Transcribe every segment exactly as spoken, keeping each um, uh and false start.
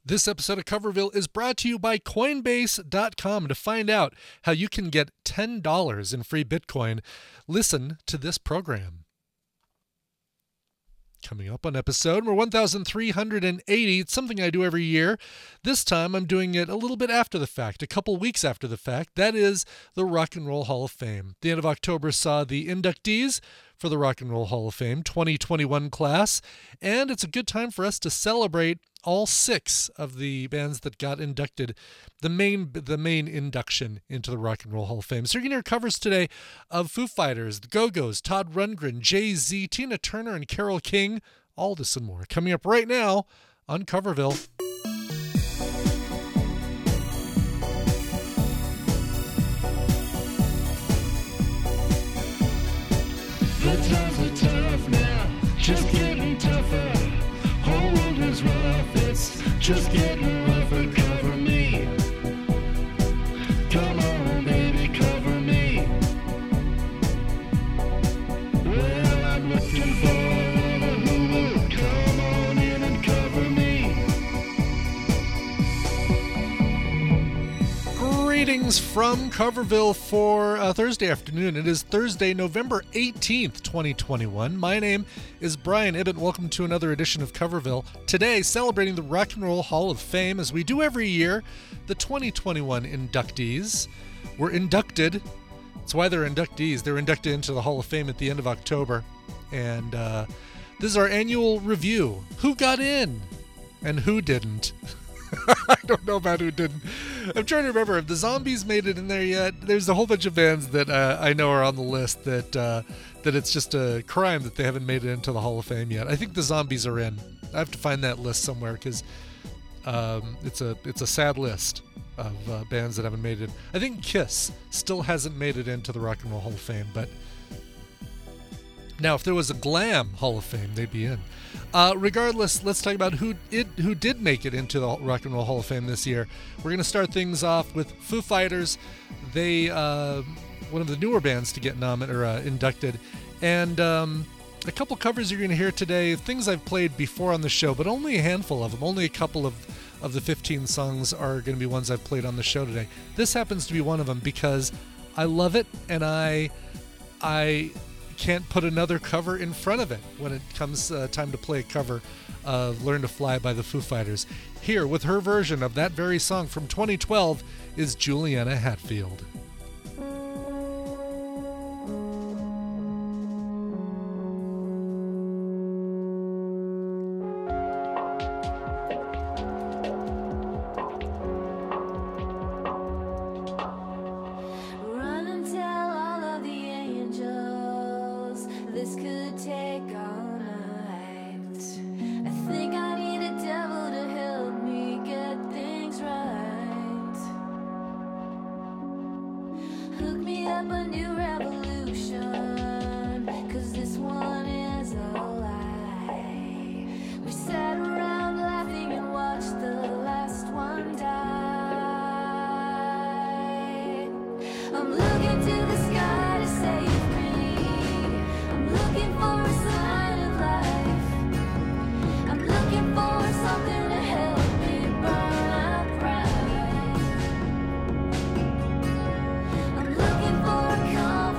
This episode of Coverville is brought to you by Coinbase dot com. To find out how you can get ten dollars in free Bitcoin, listen to this program. Coming up on episode number one thousand three hundred eighty, it's something I do every year. This time I'm doing it a little bit after the fact, a couple weeks after the fact. That is the Rock and Roll Hall of Fame. The end of October saw the inductees for the Rock and Roll Hall of Fame twenty twenty-one class, and it's a good time for us to celebrate all six of the bands that got inducted, the main the main induction into the Rock and Roll Hall of Fame. So you're going to hear covers today of Foo Fighters, the Go-Go's, Todd Rundgren, Jay-Z, Tina Turner, and Carole King. All this and more coming up right now on Coverville. The times are tough now, just getting tougher. Whole world is rough, it's just getting rougher. Cover me, come on baby, cover me. Well, I'm looking for a who will come on in and cover me. Greetings from Coverville for uh, Thursday afternoon. It is Thursday, November eighteenth, twenty twenty-one. My name is Brian Ibbott. Welcome to another edition of Coverville. Today, celebrating the Rock and Roll Hall of Fame, as we do every year, the twenty twenty-one inductees were inducted. That's why they're inductees. They're inducted into the Hall of Fame at the end of October. And uh, this is our annual review. Who got in and who didn't? I don't know about who didn't. I'm trying to remember if the Zombies made it in there yet. There's a whole bunch of bands that uh, I know are on the list that uh, that it's just a crime that they haven't made it into the Hall of Fame yet. I think the Zombies are in. I have to find that list somewhere because um, it's a it's a sad list of uh, bands that haven't made it. I think Kiss still hasn't made it into the Rock and Roll Hall of Fame, but now if there was a Glam Hall of Fame, they'd be in. Uh, regardless, let's talk about who it who did make it into the Rock and Roll Hall of Fame this year. We're going to start things off with Foo Fighters. They uh, one of the newer bands to get nominated or uh, inducted, and um, a couple covers you're going to hear today. Things I've played before on the show, but only a handful of them. Only a couple of of the fifteen songs are going to be ones I've played on the show today. This happens to be one of them because I love it, and I I. can't put another cover in front of it when it comes uh, time to play a cover of Learn to Fly by the Foo Fighters. Here, with her version of that very song from twenty twelve, is Juliana Hatfield. Come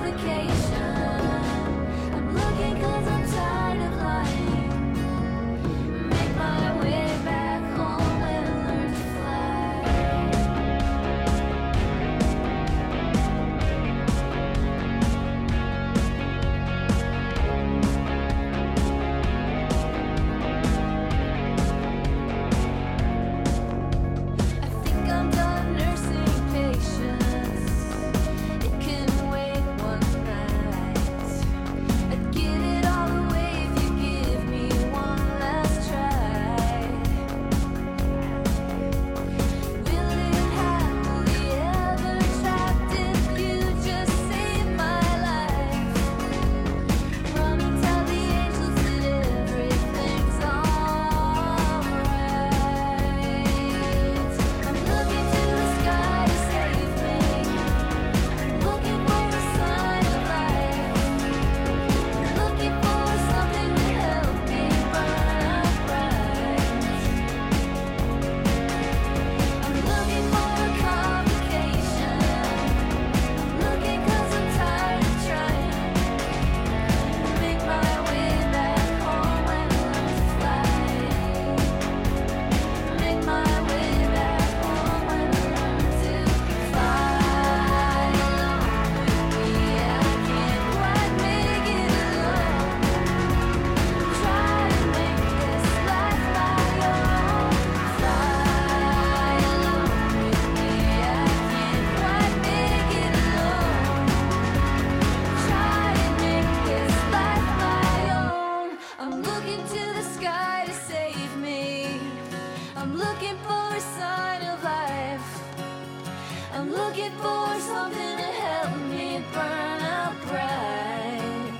I'm looking for a sign of life. I'm looking for something to help me burn out bright.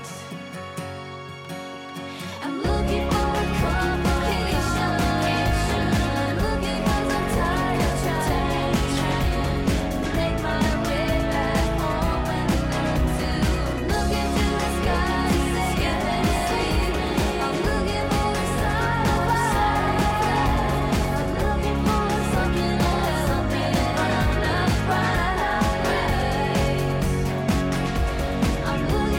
I'm looking for a complication. I'm looking 'cause I'm tired of trying to make my way back home and learn to look into the sky and say sleep. I'm looking for a sign of life. I'm looking for something to help me burn out bright. I'm looking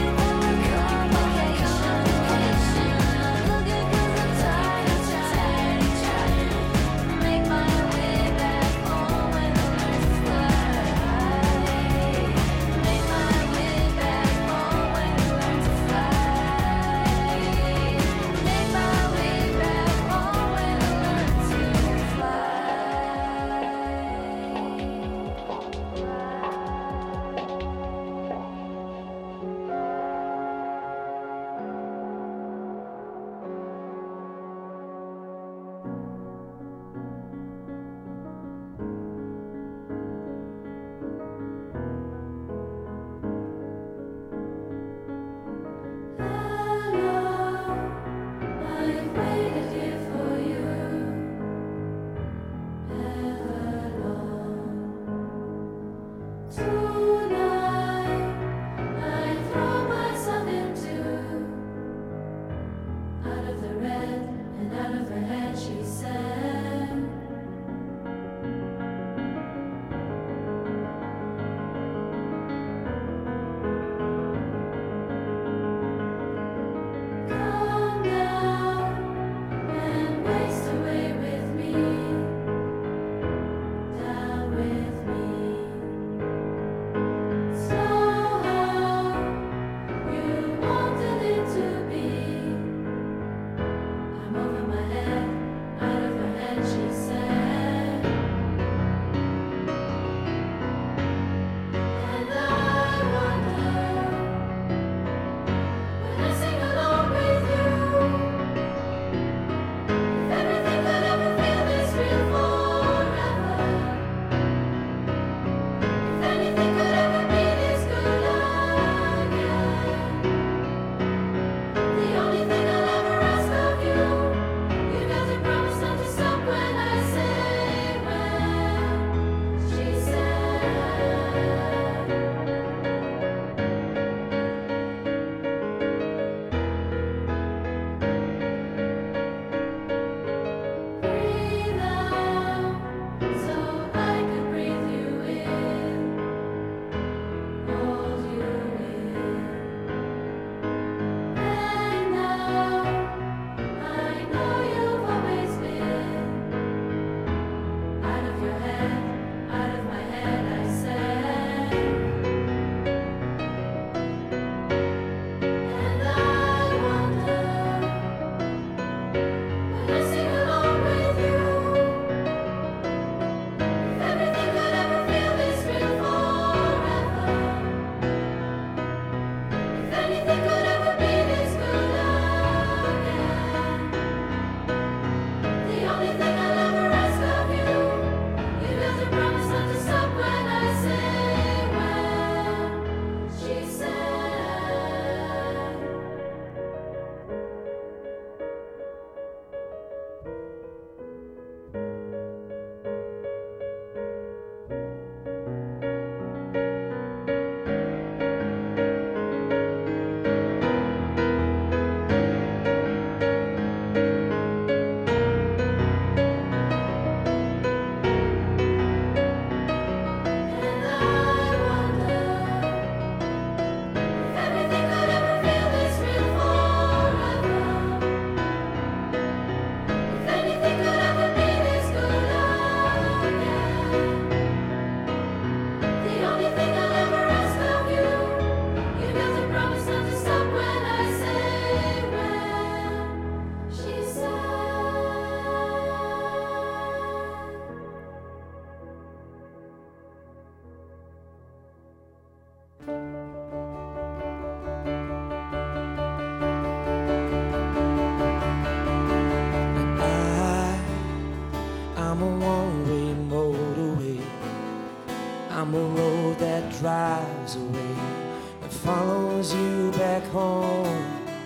I'm a one-way motorway. I'm a road that drives away and follows you back home.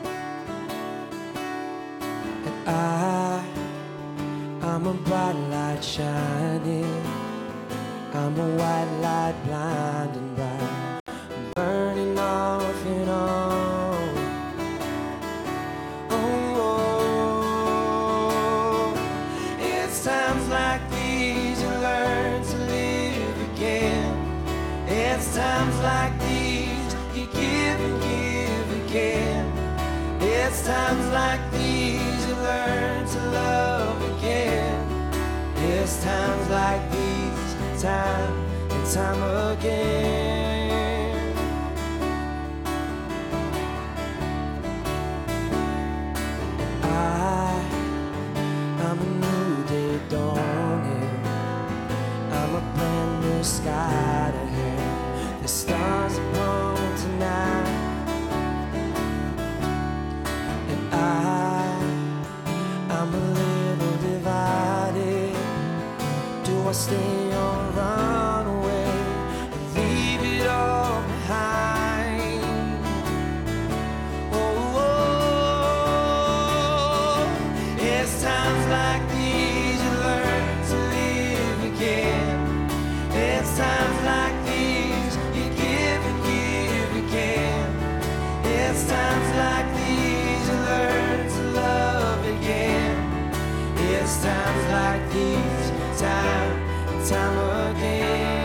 And I, I'm a bright light shining. I'm a white light blinding bright, burning off and on. Oh, it's times like these you learn to live again. It's times like these you give and give again. It's times like these you learn to love again. It's times like these, time and time again. I, I'm a new day dawning. I'm a brand new sky to have. The stars are born tonight. And I, I'm a little divided. Do I stay or run away and leave it all behind? Oh, oh, it's times like these you learn to live again. It's times like these you give and give again. It's times like these you learn to love again. It's times like these, time and time again.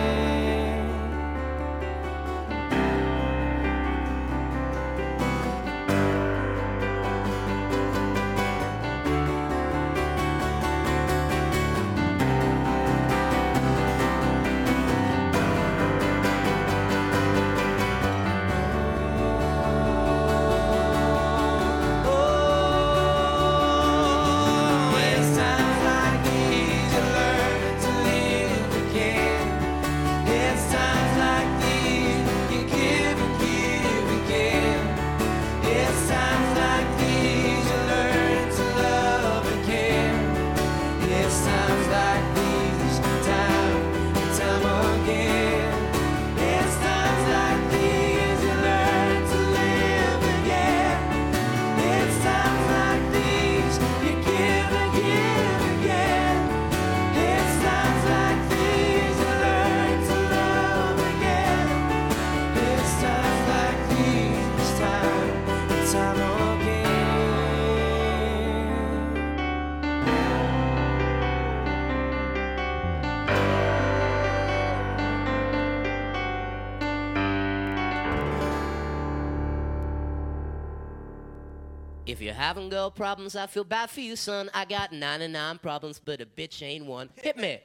If you're having girl problems, I feel bad for you, son. I got ninety-nine problems, but a bitch ain't one. Hit me.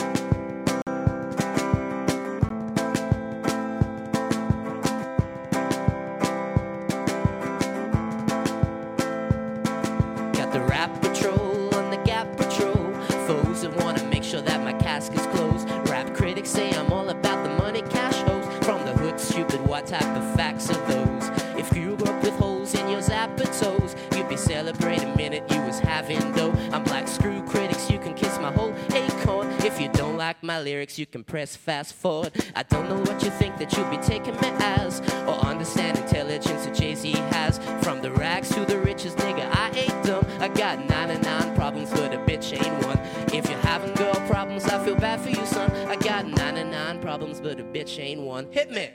Got the rap patrol on the Gap patrol. Foes that wanna make sure that my casket's closed. Rap critics say I'm all about the money, cash hoes. From the hood, stupid, what type of facts are those? If you grew up with holes in your zapper toes, you'd be celebrating the minute you was having dough. I'm like, screw critics, you can kiss my whole acorn. If you don't like my lyrics, you can press fast forward. I don't know what you think that you'll be taking me as, or understand intelligence that Jay-Z has. From the rags to the riches, nigga, I ain't dumb. I got ninety-nine problems, but a bitch ain't one. If you're having girl problems, I feel bad for you, son. I got ninety-nine problems, but a bitch ain't one. Hit me.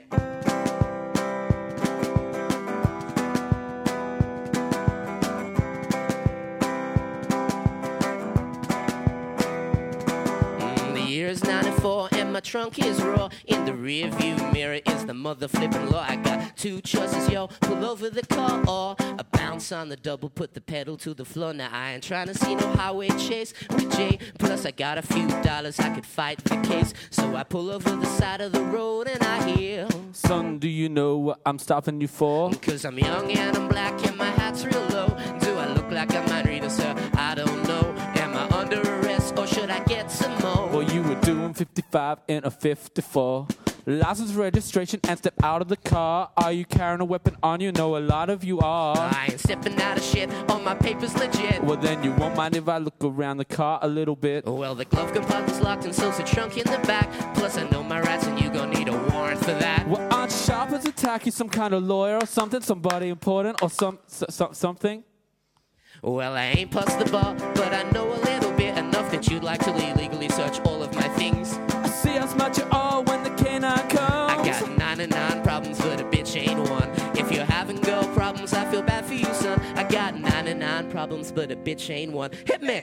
Year's ninety-four and my trunk is raw. In the rear view mirror is the mother flipping law. I got two choices, yo. Pull over the car or a bounce on the double, put the pedal to the floor. Now I ain't trying to see no highway chase with Jay. Plus I got a few dollars, I could fight the case. So I pull over the side of the road and I hear, son, do you know what I'm stopping you for? Cause I'm young and I'm black and my hat's real low. Do I look like a mind reader, sir? I don't know. Am I under arrest or should I get some more? Well, you were doing fifty-five in a fifty-four. License, registration, and step out of the car. Are you carrying a weapon on you? No, a lot of you are. I ain't stepping out of shit, all my papers legit. Well, then you won't mind if I look around the car a little bit. Well, the glove compartment's locked and so's the trunk in the back. Plus, I know my rights and you gon' need a warrant for that. Well, aren't you sharp as a tack? You some kind of lawyer or something? Somebody important or some, so, so, something? Well, I ain't past the bar, but I know a little bit enough that you'd like to illegally search all of my things. I see how smart you are when the canine comes. I got ninety-nine problems, but a bitch ain't one. If you're having girl problems, I feel bad for you, son. I got ninety-nine problems, but a bitch ain't one. Hit me!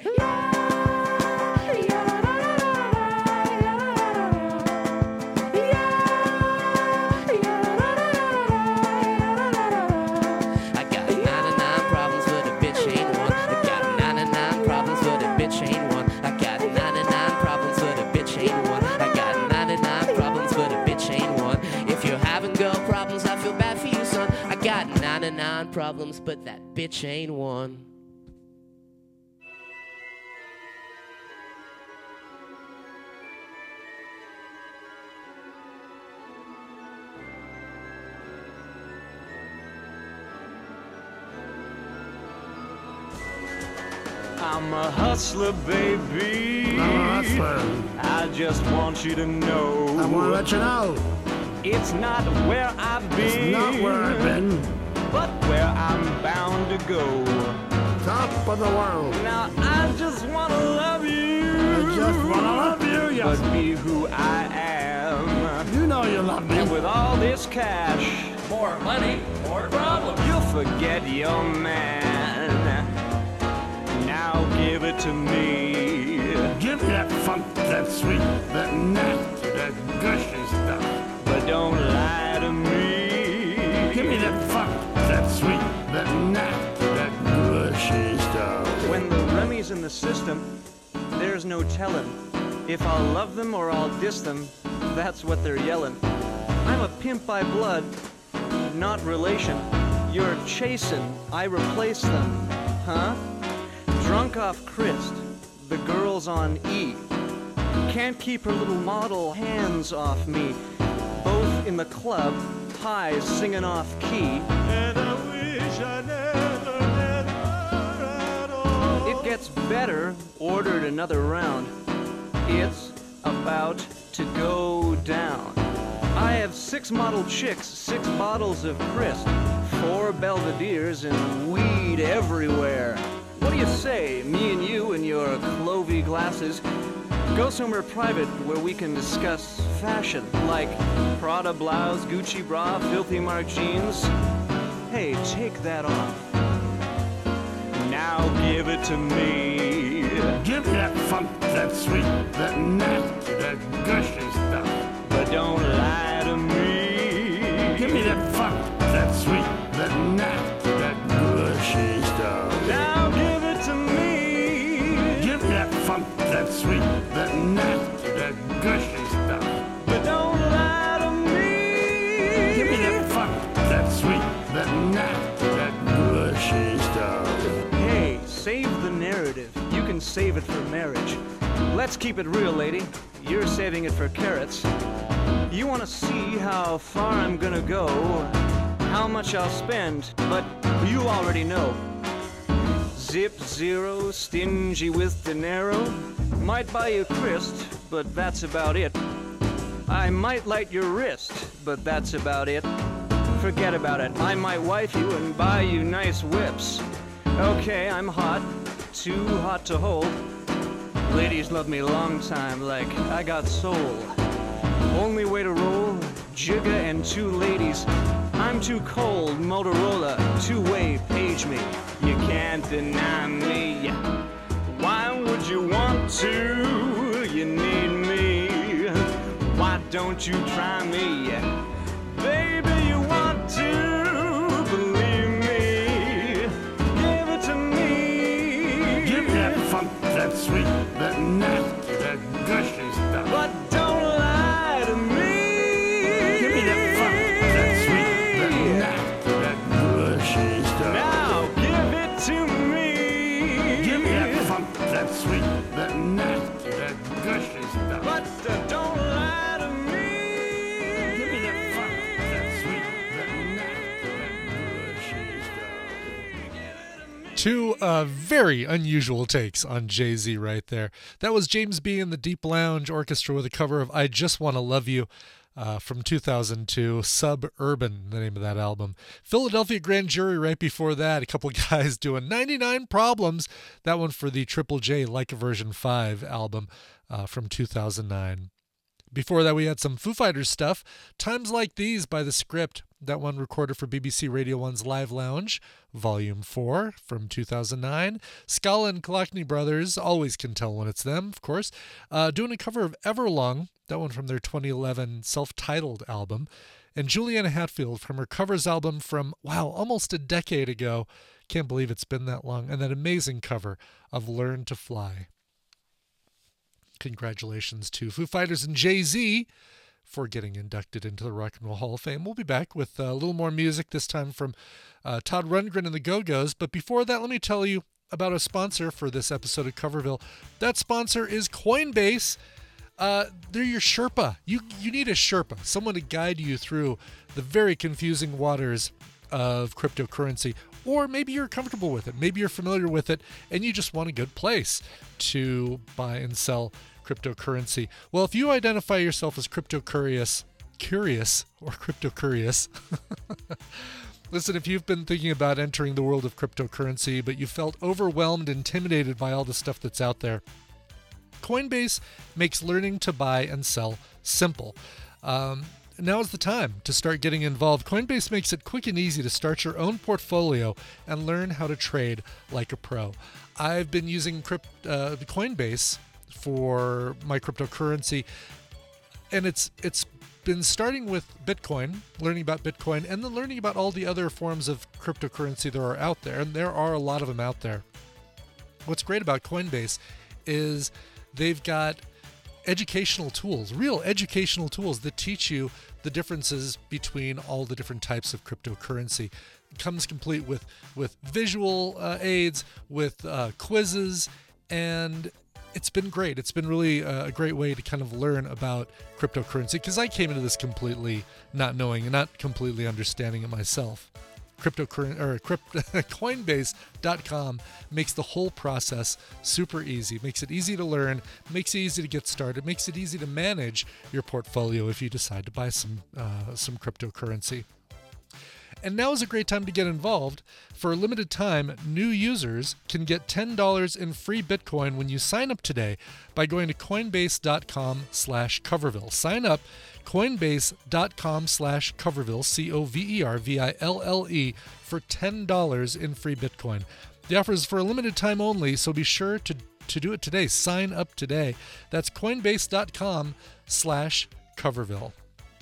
I got ninety-nine problems, but a bitch ain't one. I got ninety-nine problems, but a bitch ain't one. I got ninety-nine problems, but a bitch ain't one. I got ninety-nine problems, but a bitch ain't one. If you're having girl problems, I feel bad for you, son. I got ninety-nine problems, but that bitch ain't one. I'm a hustler, baby. I'm a hustler. I just want you to know. I want to let you know. It's not where I've been. It's not where I've been. But where I'm bound to go. Top of the world. Now I just want to love you. I just want to love you, yes. But be who I am. You know you love me. And with all this cash, More money, more problems. you'll forget your man. Now give it to me. Give me that funk, that sweet, that nasty, that gushy stuff. But don't lie to me. Give me that funk, that sweet, that nasty, that gushy stuff. When the Remy's in the system, there's no telling. If I'll love them or I'll diss them, that's what they're yelling. I'm a pimp by blood, not relation. You're chasing, I replace them. Huh? Drunk off Christ, the girl's on E. Can't keep her little model hands off me. Both in the club, high singing off key. And I wish I never, never at all. It gets better, ordered another round. It's about to go down. I have six model chicks, six bottles of Christ, four Belvederes, and weed everywhere. What do you say, me and you and your clovey glasses, go somewhere private where we can discuss fashion, like Prada blouse, Gucci bra, filthy Mark jeans? Hey, take that off. Now give it to me. Give me that funk, that sweet, that nasty, that gushy stuff. But don't lie to me. Give me that funk, that sweet, that nasty, that gushy stuff. Now give it to me. Give me that funk, that sweet, that nasty, that gushy stuff. But don't lie to me. Give me that funk, that sweet, that nasty, that gushy stuff. Hey, save the narrative. You can save it for marriage. Let's keep it real, lady. You're saving it for carrots. You want to see how far I'm gonna go, how much I'll spend, but you already know. Zip zero, stingy with dinero. Might buy you Christ, but that's about it. I might light your wrist, but that's about it. Forget about it. I might wife you and buy you nice whips. Okay, I'm hot, too hot to hold. Ladies love me long time, like I got soul. Only way to roll, Jigga and two ladies. I'm too cold, Motorola, two-way, page me. You can't deny me. Why would you want to? You need me. Why don't you try me? Baby, you want to believe me. Give it to me. Give me that funk, that sweet, that nasty, that gushy stuff. But don't lie to me. Give me that funk, that sweet, that nasty, that gushy stuff. Now give it to me. Give me that funk, that sweet, that nasty, that gushy stuff. But uh, don't lie to me. Uh, very unusual takes on Jay-Z right there. That was James B. and the Deep Lounge Orchestra with a cover of I Just Wanna Love You uh, from two thousand two, Suburban, the name of that album. Philadelphia Grand Jury right before that, a couple of guys doing ninety-nine Problems, that one for the Triple J Like a Version five album uh, from two thousand nine. Before that, we had some Foo Fighters stuff. Times Like These by The Script, that one recorded for B B C Radio one's Live Lounge, Volume four from two thousand nine. Scala and Kalachny Brothers, always can tell when it's them, of course, uh, doing a cover of Everlong, that one from their twenty eleven self-titled album. And Juliana Hatfield from her covers album from, wow, almost a decade ago. Can't believe it's been that long. And that amazing cover of Learn to Fly. Congratulations to Foo Fighters and Jay-Z for getting inducted into the Rock and Roll Hall of Fame. We'll be back with a little more music, this time from uh, Todd Rundgren and the Go-Go's. But before that, let me tell you about a sponsor for this episode of Coverville. That sponsor is Coinbase. Uh, they're your Sherpa. You, you need a Sherpa, someone to guide you through the very confusing waters of cryptocurrency. Or maybe you're comfortable with it. Maybe you're familiar with it, and you just want a good place to buy and sell cryptocurrency. Well, if you identify yourself as crypto curious, curious or crypto curious, listen, if you've been thinking about entering the world of cryptocurrency, but you felt overwhelmed, intimidated by all the stuff that's out there, Coinbase makes learning to buy and sell simple. Um, now is the time to start getting involved. Coinbase makes it quick and easy to start your own portfolio and learn how to trade like a pro. I've been using crypt, uh, the Coinbase for my cryptocurrency, and it's it's been starting with Bitcoin, learning about Bitcoin, and then learning about all the other forms of cryptocurrency there are out there, and there are a lot of them out there. What's great about Coinbase is they've got educational tools, real educational tools that teach you the differences between all the different types of cryptocurrency. It comes complete with with visual uh, aids, with uh, quizzes, and it's been great. It's been really uh, a great way to kind of learn about cryptocurrency, because I came into this completely not knowing and not completely understanding it myself. Cryptocurrency or crypt, Coinbase dot com makes the whole process super easy, makes it easy to learn, makes it easy to get started, makes it easy to manage your portfolio if you decide to buy some uh, some cryptocurrency. And now is a great time to get involved. For a limited time, new users can get ten dollars in free Bitcoin when you sign up today by going to Coinbase dot com slash Coverville. Sign up, Coinbase dot com slash Coverville, C O V E R V I L L E, for ten dollars in free Bitcoin. The offer is for a limited time only, so be sure to, to do it today. Sign up today. That's Coinbase dot com slash Coverville.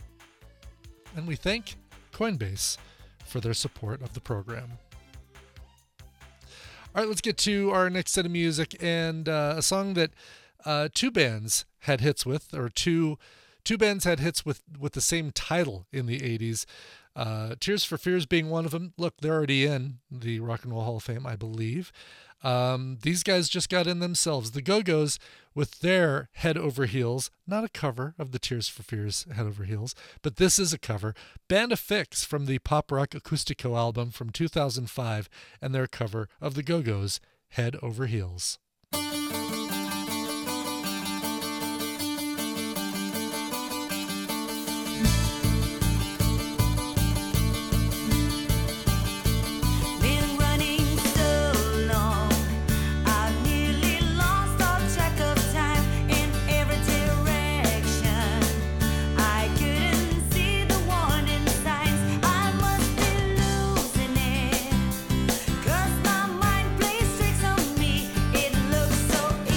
And we thank Coinbase for their support of the program. All right, let's get to our next set of music, and uh, a song that uh, two bands had hits with, or two two bands had hits with, with the same title in the eighties. Uh, Tears for Fears being one of them. Look, they're already in the Rock and Roll Hall of Fame, I believe. Um, these guys just got in themselves. The Go-Go's with their Head Over Heels, not a cover of the Tears for Fears Head Over Heels, but this is a cover. Band of Fix from the Pop Rock Acoustico album from two thousand five, and their cover of the Go-Go's Head Over Heels. Been running so long, I've nearly lost all track of time in every direction. I couldn't see the warning signs. I must be losing it, 'cause my mind plays tricks on me. It looks so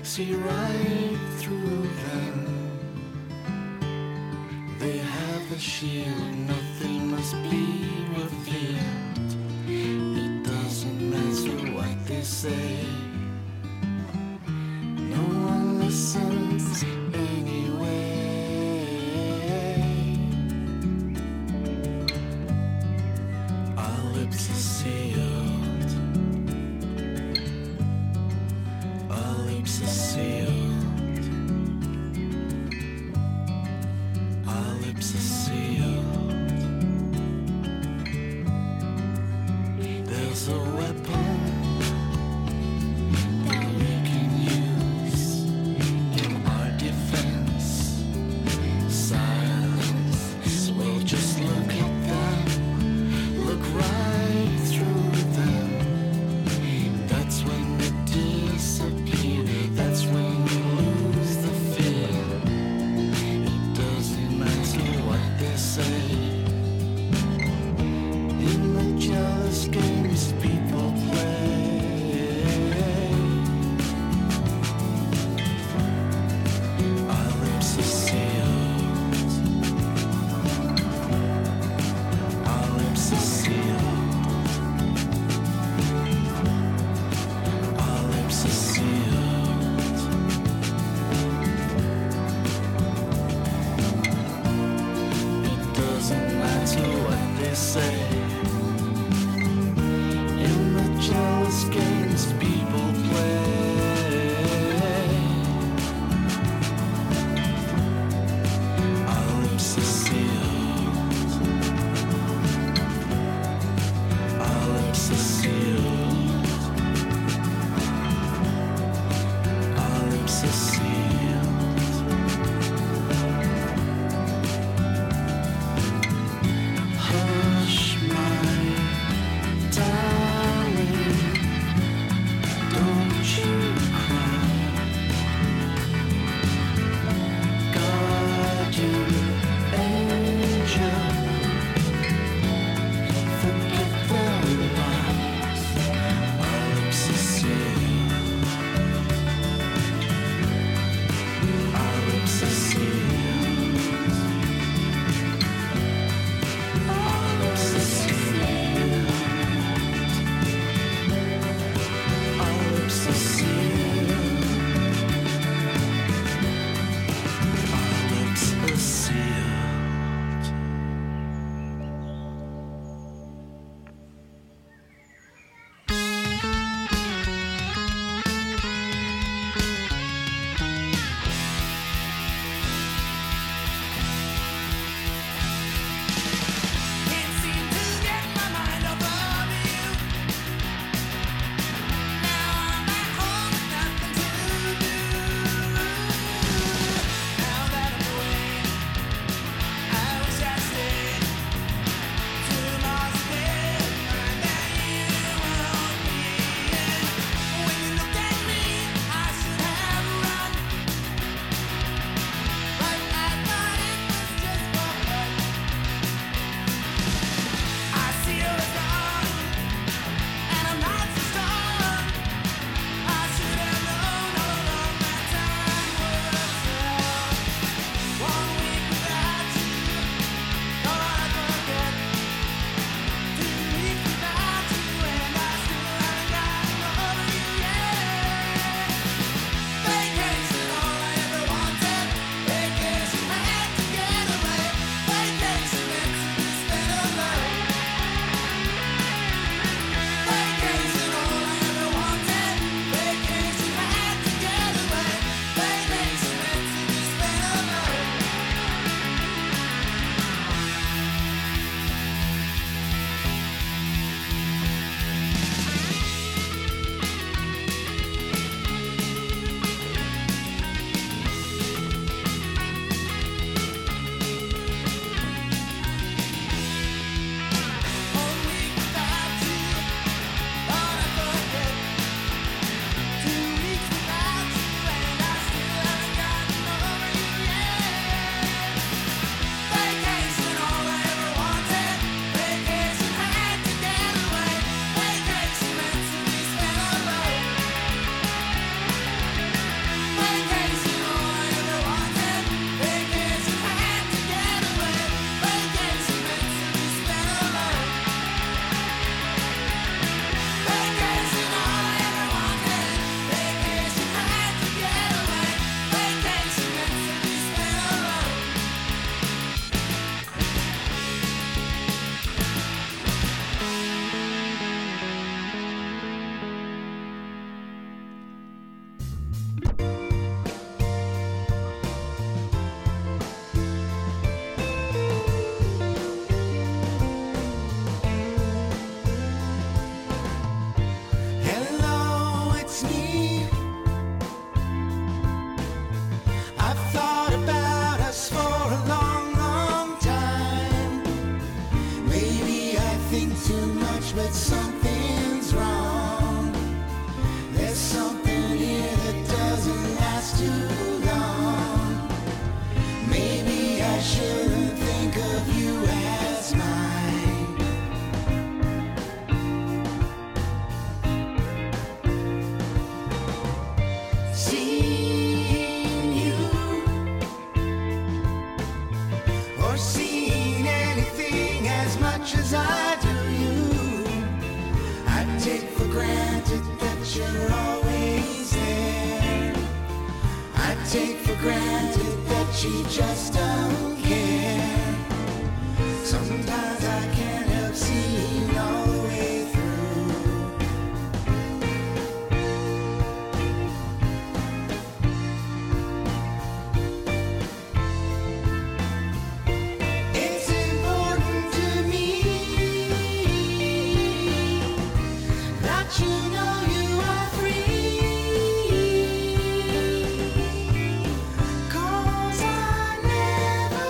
see right through them. They have a shield, nothing must be revealed. It doesn't matter what they say. No one listens anyway. Our lips are sealed. Our lips are sealed. Our lips are sealed. There's a weapon I've thought about us for a long, long time. Maybe I think too much, but something's wrong. There's something here that doesn't last too long. Maybe I shouldn't think of you as mine. Seeing you or seeing anything as much as I do you, I take for granted that you're always there. I take for granted that she just don't care. Sometimes I can't help seeing all the way through. It's important to me that you know you are free. 'Cause I never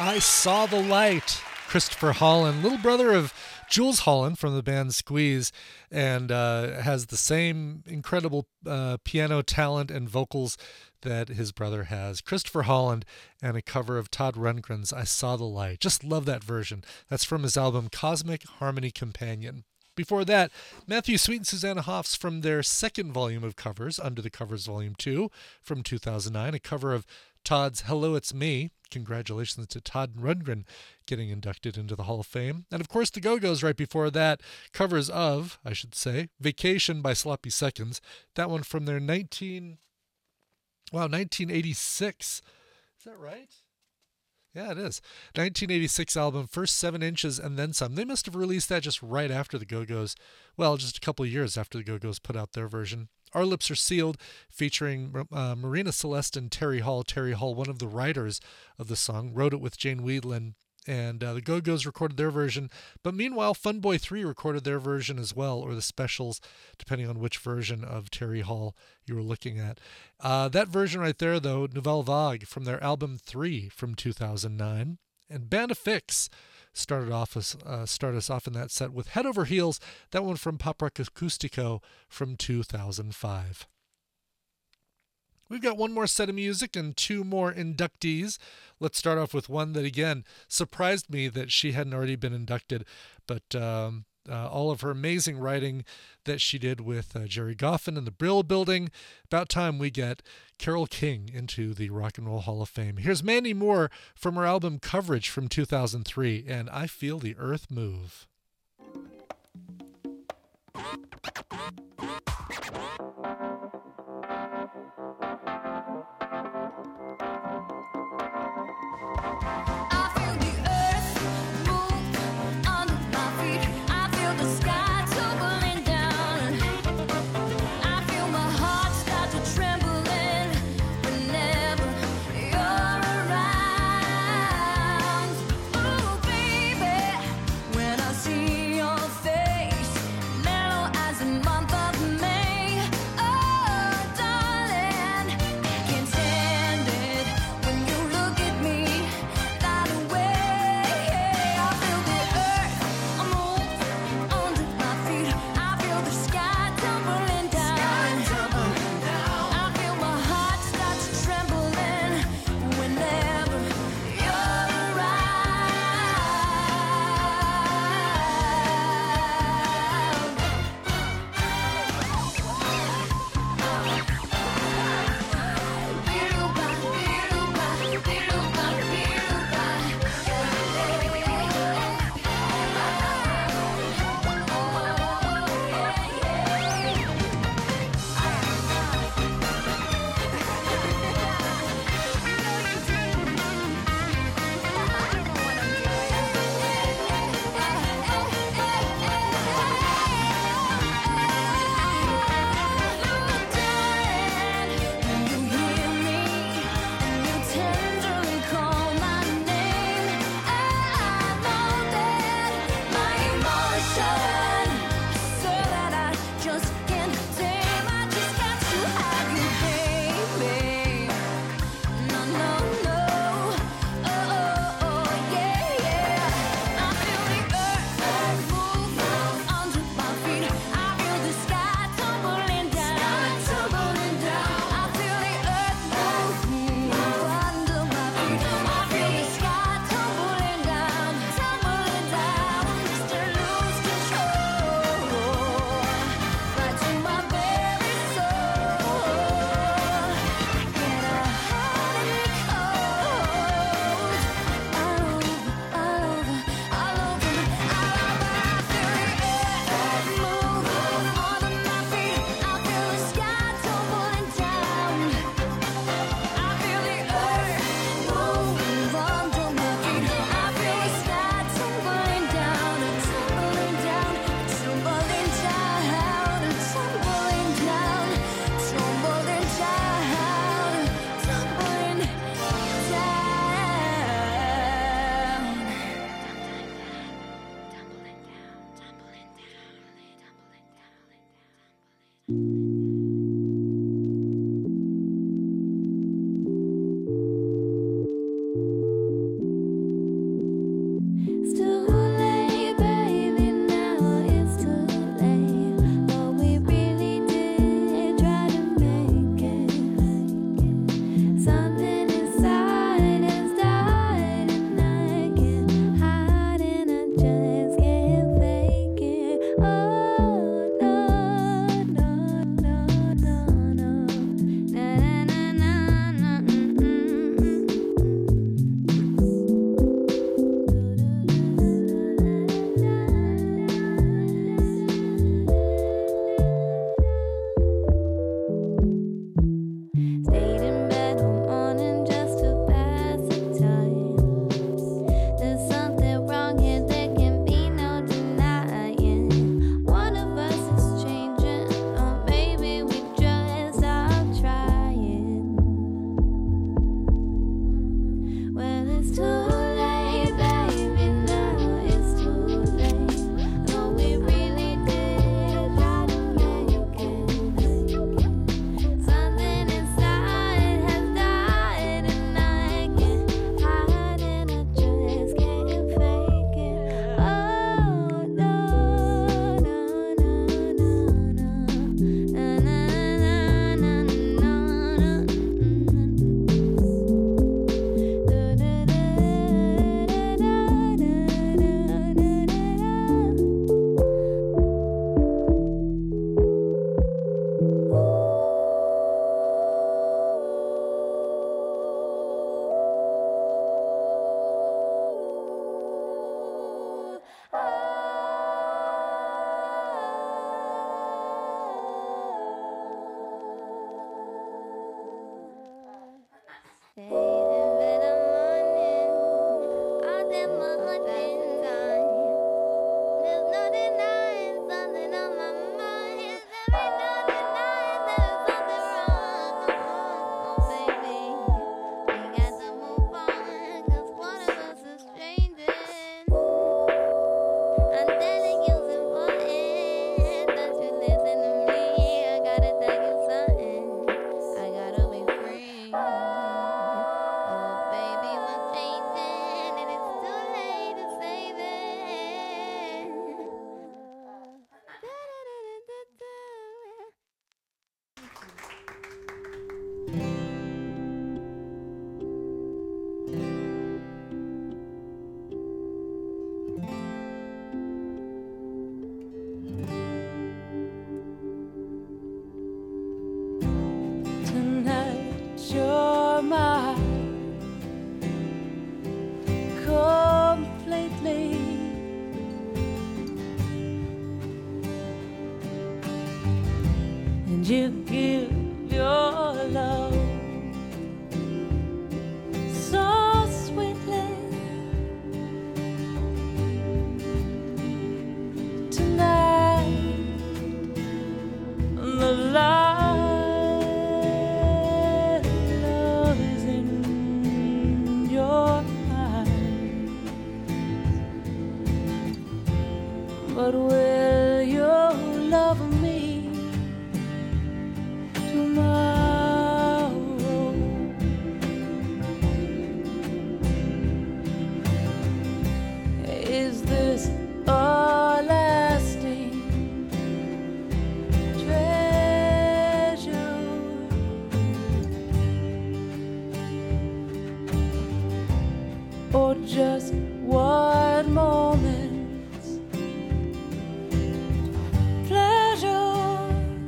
I Saw the Light. Christopher Holland, little brother of Jules Holland from the band Squeeze, and uh, has the same incredible uh, piano talent and vocals that his brother has. Christopher Holland and a cover of Todd Rundgren's I Saw the Light. Just love that version. That's from his album Cosmic Harmony Companion. Before that, Matthew Sweet and Susanna Hoffs from their second volume of covers, Under the Covers Volume two from two thousand nine, a cover of Todd's Hello, It's Me. Congratulations to Todd Rundgren getting inducted into the Hall of Fame. And of course, the Go-Go's right before that, covers of, I should say, Vacation by Sloppy Seconds. That one from their nineteen, wow, nineteen eighty-six. Is that right? Yeah, it is. nineteen eighty-six album, First Seven Inches and Then Some. They must have released that just right after the Go-Go's. Well, just a couple of years after the Go-Go's put out their version. Our Lips Are Sealed, featuring uh, Marina Celeste and Terry Hall. Terry Hall, one of the writers of the song, wrote it with Jane Weedland, and uh, the Go-Go's recorded their version. But meanwhile, Fun Boy three recorded their version as well, or the specials, depending on which version of Terry Hall you were looking at. Uh, that version right there, though, Nouvelle Vague, from their album three from two thousand nine. And Band of Fix started off us, uh, started us off in that set with Head Over Heels, that one from Pop Rock Acústico from two thousand five. We've got one more set of music and two more inductees. Let's start off with one that, again, surprised me that she hadn't already been inducted, but um, uh, all of her amazing writing that she did with uh, Jerry Goffin and the Brill Building. About time we get Carole King into the Rock and Roll Hall of Fame. Here's Mandy Moore from her album Coverage from two thousand three, and I Feel the Earth Move. I feel the earth move under my feet. I feel the sky tumbling down. I feel my heart start to trembling whenever you're around. Ooh, baby, when I see your face, mellow as the month of May. Oh, and you give your love so sweetly. Tonight, the light of love is in your eyes. But will you love me tomorrow? Is this a lasting treasure? Or just one moment's pleasure?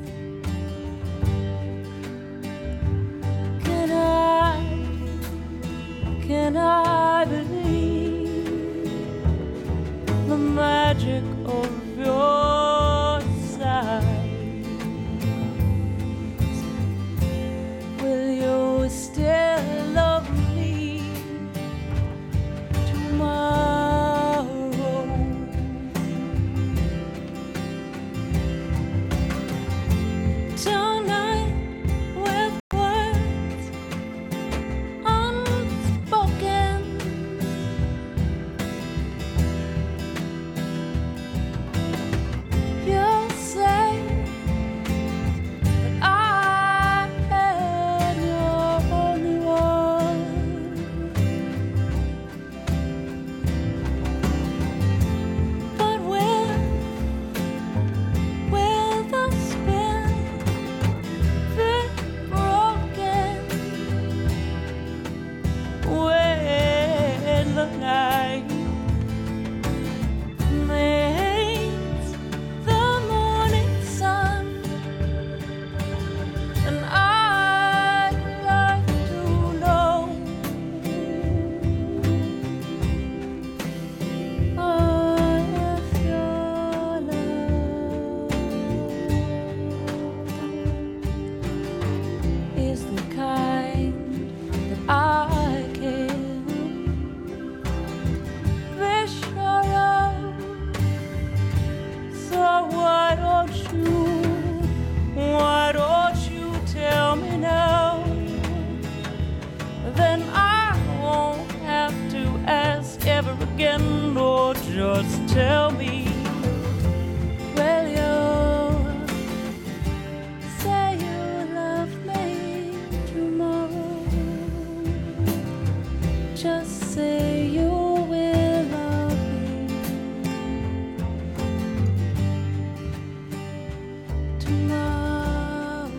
Can I, can I believe the magic of your sight? Will you still love me tomorrow? Tonight, with words unspoken, you'll say that I am your only one. But will, will the spell be broken when the night meets the morning sun? And I'd like to know if your love is the kind that I can be sure of. So why don't you, why don't you tell me now? Then I won't have to ask ever again, or just tell me. Will you say you love me tomorrow? Just say you will love me tomorrow.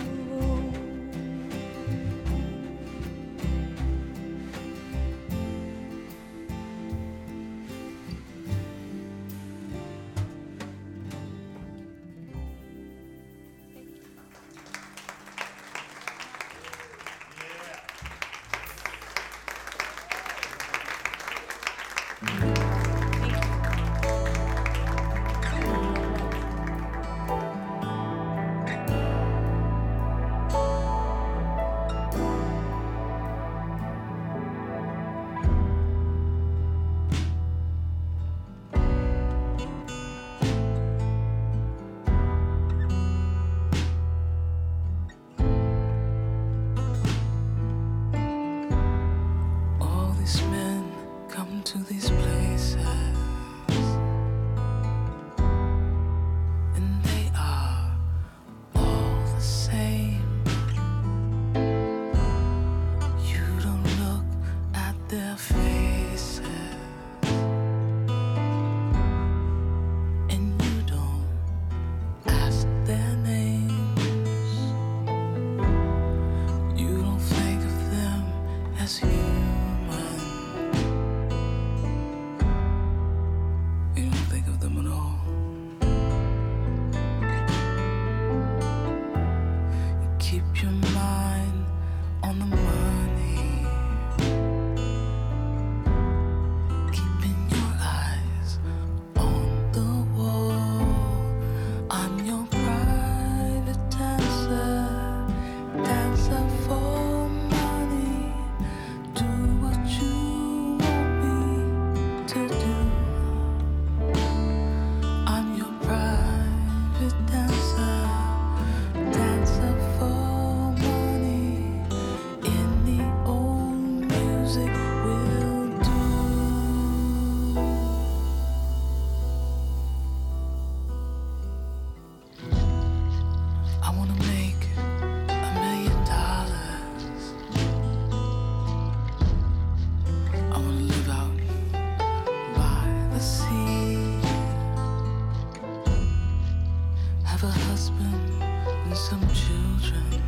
husband and some children.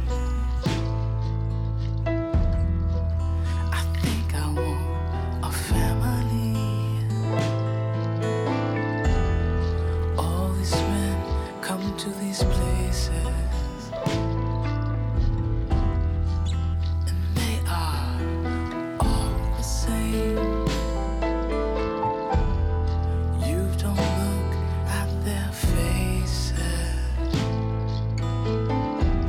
I think I want a family. All these men come to these places, and they are all the same. You don't look at their faces.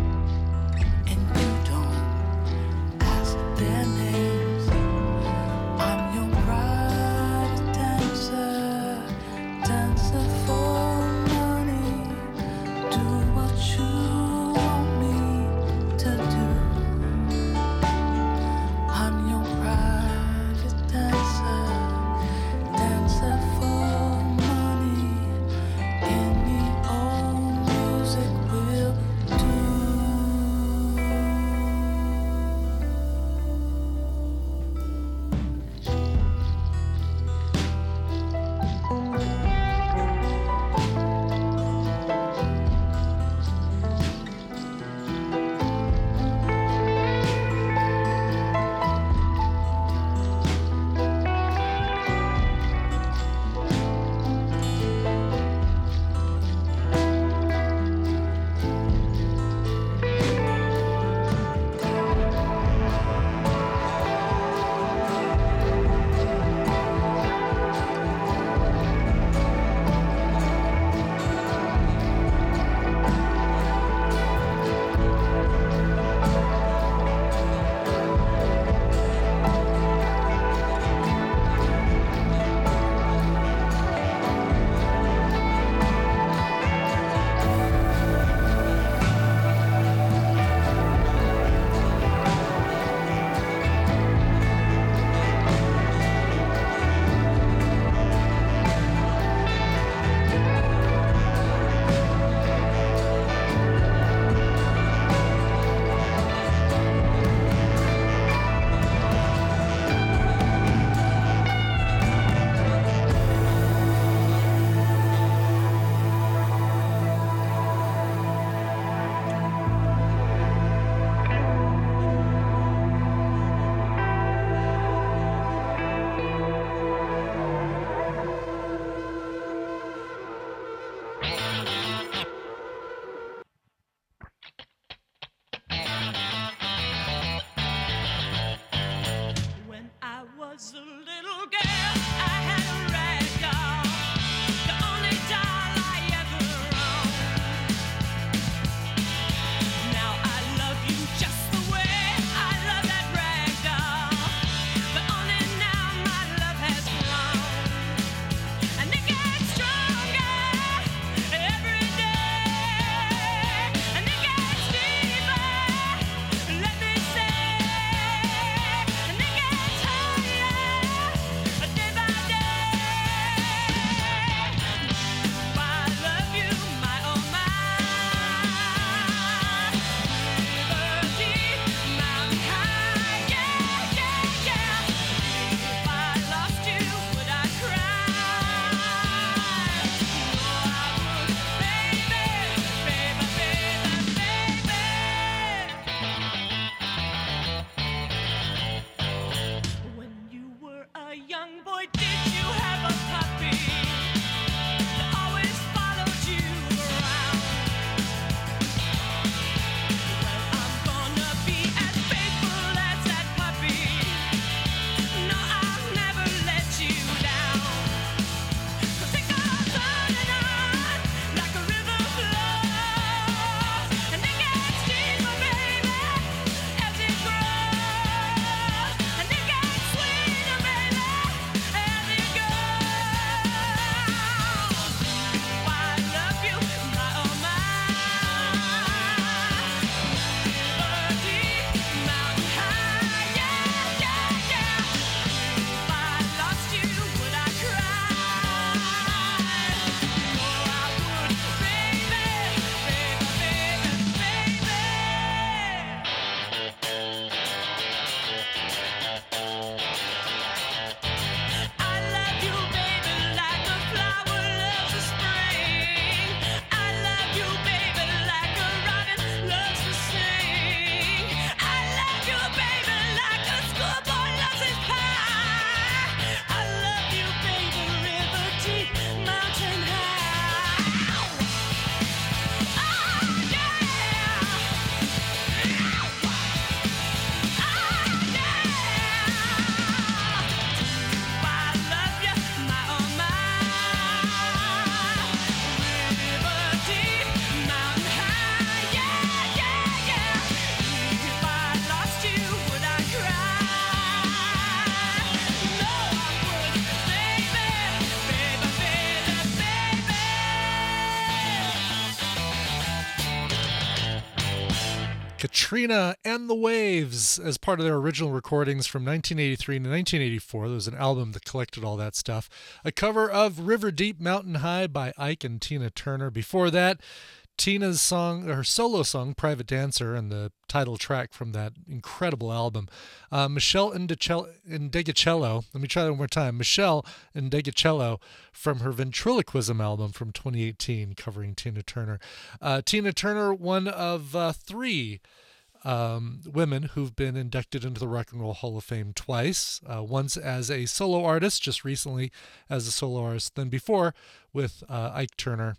Katrina and the Waves as part of their original recordings from nineteen eighty-three to nineteen eighty-four. There was an album that collected all that stuff. A cover of River Deep Mountain High by Ike and Tina Turner. Before that, Tina's song, her solo song, Private Dancer, and the title track from that incredible album. Uh, Michelle Indegicello, let me try that one more time. Michelle Indegicello from her Ventriloquism album from twenty eighteen, covering Tina Turner. Uh, Tina Turner, one of uh, three um, women who've been inducted into the Rock and Roll Hall of Fame twice. Uh, once as a solo artist, just recently as a solo artist, then before with uh, Ike Turner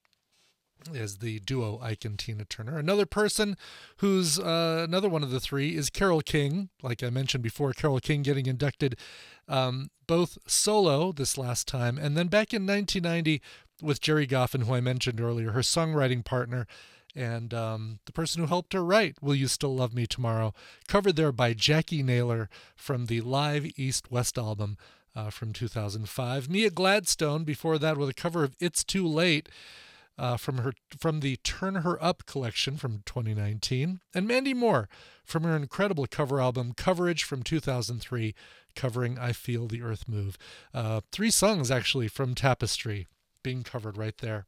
as the duo Ike and Tina Turner. Another person who's uh, another one of the three is Carole King. Like I mentioned before, Carole King getting inducted um, both solo this last time and then back in nineteen ninety with Jerry Goffin, who I mentioned earlier, her songwriting partner and um, the person who helped her write Will You Still Love Me Tomorrow, covered there by Jackie Naylor from the Live East West album uh, from two thousand five. Mia Gladstone before that with a cover of It's Too Late, Uh, from her from the Turn Her Up collection from twenty nineteen, and Mandy Moore from her incredible cover album Coverage from two thousand three, covering I Feel the Earth Move. Uh, three songs actually from Tapestry being covered right there.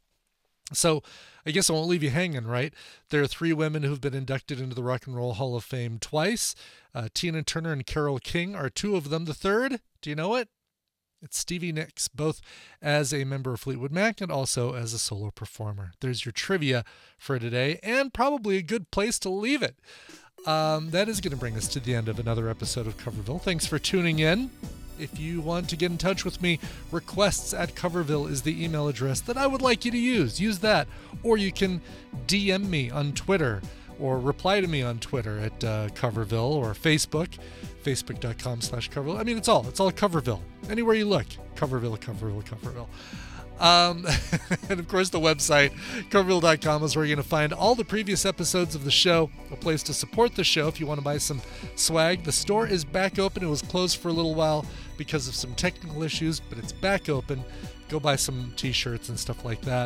So I guess I won't leave you hanging, right? There are three women who've been inducted into the Rock and Roll Hall of Fame twice. Uh, Tina Turner and Carole King are two of them. The third, do you know it? It's Stevie Nicks, both as a member of Fleetwood Mac and also as a solo performer. There's your trivia for today, and probably a good place to leave it. Um, that is going to bring us to the end of another episode of Coverville. Thanks for tuning in. If you want to get in touch with me, requests at Coverville is the email address that I would like you to use. Use that. Or you can D M me on Twitter or reply to me on Twitter at uh, Coverville or Facebook, facebook.com slash Coverville. I mean, it's all. It's all Coverville. Anywhere you look, Coverville, Coverville, Coverville. Um, and of course, the website, coverville dot com, is where you're going to find all the previous episodes of the show, a place to support the show if you want to buy some swag. The store is back open. It was closed for a little while because of some technical issues, but it's back open. Go buy some t-shirts and stuff like that.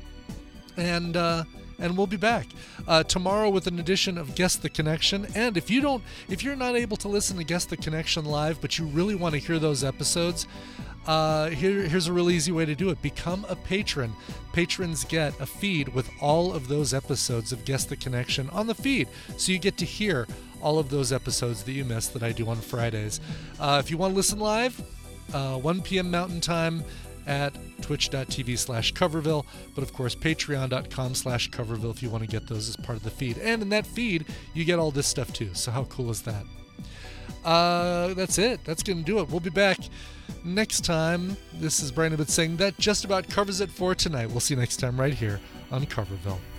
And, uh, and we'll be back uh, tomorrow with an edition of Guess the Connection. And if you don't, if you're not able to listen to Guess the Connection live, but you really want to hear those episodes, uh, here, here's a really easy way to do it. Become a patron. Patrons get a feed with all of those episodes of Guess the Connection on the feed, so you get to hear all of those episodes that you missed that I do on Fridays. Uh, if you want to listen live, uh, one p.m. Mountain Time at twitch.tv slash Coverville, but of course patreon.com slash Coverville if you want to get those as part of the feed. And in that feed, you get all this stuff too. So how cool is that? Uh, that's it. That's going to do it. We'll be back next time. This is Brian Ibbott saying that just about covers it for tonight. We'll see you next time right here on Coverville.